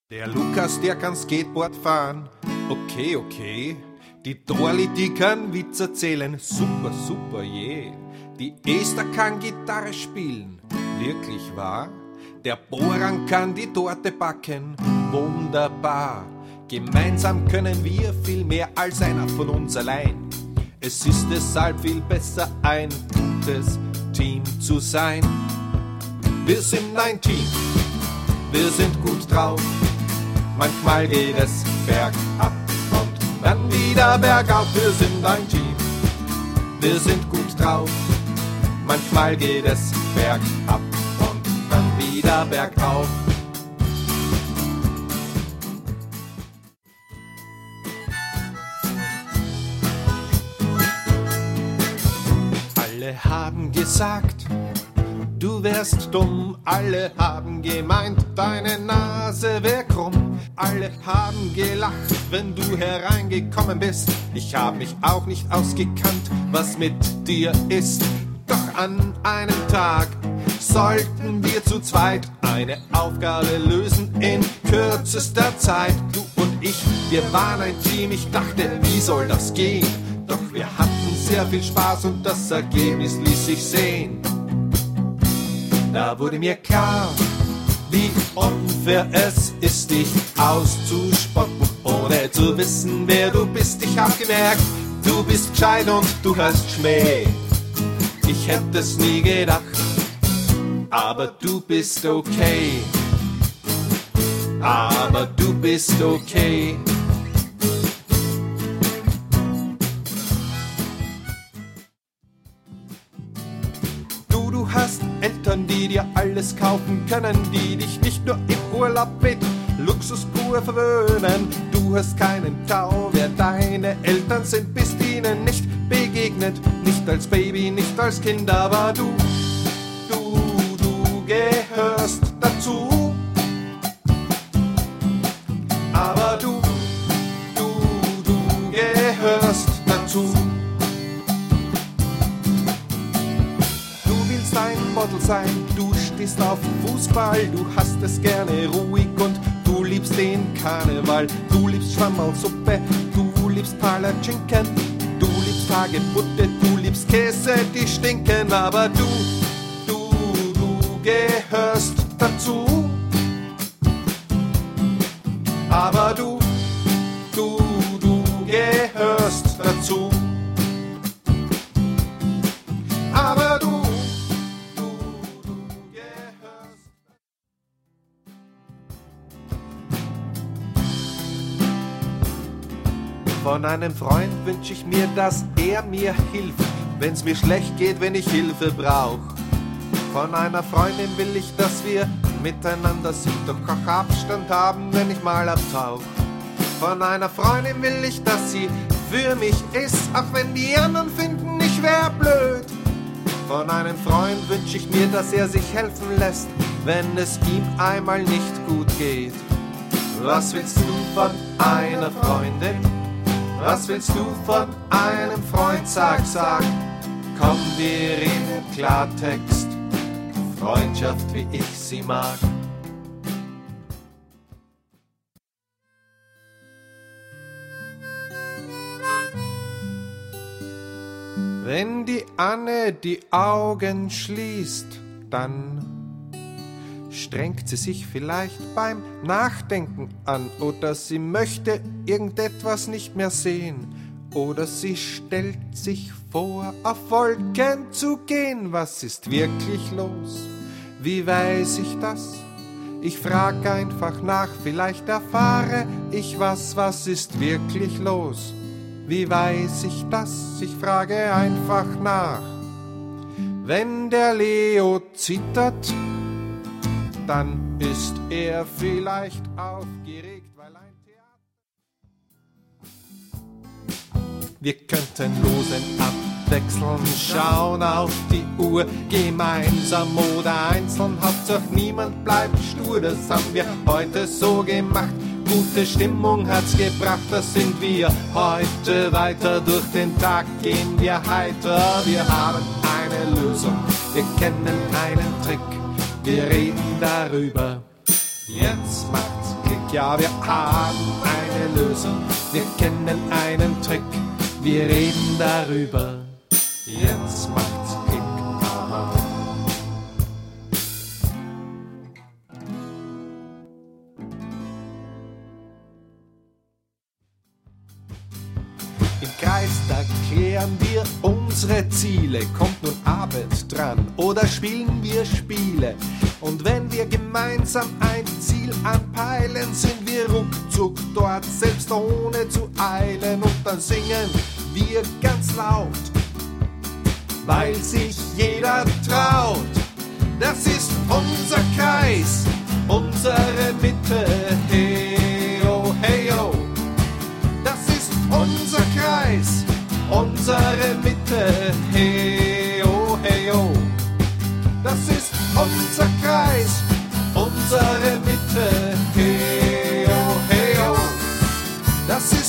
Der Lukas, der kann Skateboard fahren, okay, okay. Die Dorli, die kann Witz erzählen, super, super, yeah. Die Esther kann Gitarre spielen, wirklich wahr. Der Boran kann die Torte backen, wunderbar. Gemeinsam können wir viel mehr als einer von uns allein. Es ist deshalb viel besser, ein gutes Team zu sein. Wir sind ein Team, wir sind gut drauf. Manchmal geht es bergab und dann wieder bergauf. Wir sind ein Team, wir sind gut drauf. Manchmal geht es bergab und dann wieder bergauf. Alle haben gesagt, du wärst dumm. Alle haben gemeint, deine Nase wär krumm. Alle haben gelacht, wenn du hereingekommen bist. Ich hab mich auch nicht ausgekannt, was mit dir ist. Doch an einem Tag sollten wir zu zweit eine Aufgabe lösen in kürzester Zeit. Du und ich, wir waren ein Team. Ich dachte, wie soll das gehen? Doch wir hatten sehr viel Spaß und das Ergebnis ließ sich sehen. Da wurde mir klar, wie unfair es ist, dich auszuspotten, ohne zu wissen, wer du bist. Ich hab gemerkt, du bist gescheit und du hast Schmäh. Ich hätte es nie gedacht, aber du bist okay. Aber du bist okay. Du hast Eltern, die dir alles kaufen können, die dich nicht nur im Urlaub mit Luxus pur verwöhnen. Du hast keinen Tau, wer deine Eltern sind, bist ihnen nicht begegnet. Nicht als Baby, nicht als Kind, aber du gehörst dazu. Aber du gehörst dazu. Ein Model sein, du stehst auf Fußball, du hast es gerne ruhig und du liebst den Karneval. Du liebst Schwammerlsuppe, du liebst Palatschinken, du liebst Hagebutte, du liebst Käse, die stinken. Aber du gehörst dazu. Aber du gehörst dazu. Aber du Von einem Freund wünsch ich mir, dass er mir hilft, wenn's mir schlecht geht, wenn ich Hilfe brauch. Von einer Freundin will ich, dass wir miteinander sind, doch auch Abstand haben, wenn ich mal abtauch. Von einer Freundin will ich, dass sie für mich ist, auch wenn die anderen finden, ich wär blöd. Von einem Freund wünsch ich mir, dass er sich helfen lässt, wenn es ihm einmal nicht gut geht. Was willst du von einer Freundin? Was willst du von einem Freund? Sag, komm, wir reden Klartext. Freundschaft, wie ich sie mag. Wenn die Anne die Augen schließt, dann strengt sie sich vielleicht beim Nachdenken an, oder sie möchte irgendetwas nicht mehr sehen, oder sie stellt sich vor, auf Wolken zu gehen. Was ist wirklich los? Wie weiß ich das? Ich frag einfach nach, vielleicht erfahre ich was ist wirklich los? Wie weiß ich das? Ich frage einfach nach. Wenn der Leo zittert, dann ist er vielleicht aufgeregt, weil ein Theater... Wir könnten losen abwechseln, schauen auf die Uhr, gemeinsam oder einzeln, Hauptsache niemand bleibt stur. Das haben wir heute so gemacht, gute Stimmung hat's gebracht, das sind wir heute weiter. Durch den Tag gehen wir heiter, wir haben eine Lösung, wir kennen einen Trick. Wir reden darüber, jetzt macht's Klick. Ja, wir haben eine Lösung, wir kennen einen Trick, wir reden darüber, jetzt macht's Klick, aha. Im Kreis, da klären wir unsere Ziele. Kommt nun Abend dran oder spielen wir Spiele? Und wenn wir gemeinsam ein Ziel anpeilen, sind wir ruckzuck dort, selbst ohne zu eilen. Und dann singen wir ganz laut, weil sich jeder traut. Das ist unser Kreis, unsere Mitte, hey oh, hey oh. Das ist unser Kreis, unsere Mitte, hey oh, hey oh. Das ist unser Kreis, unsere Mitte, hey oh, hey oh. Das ist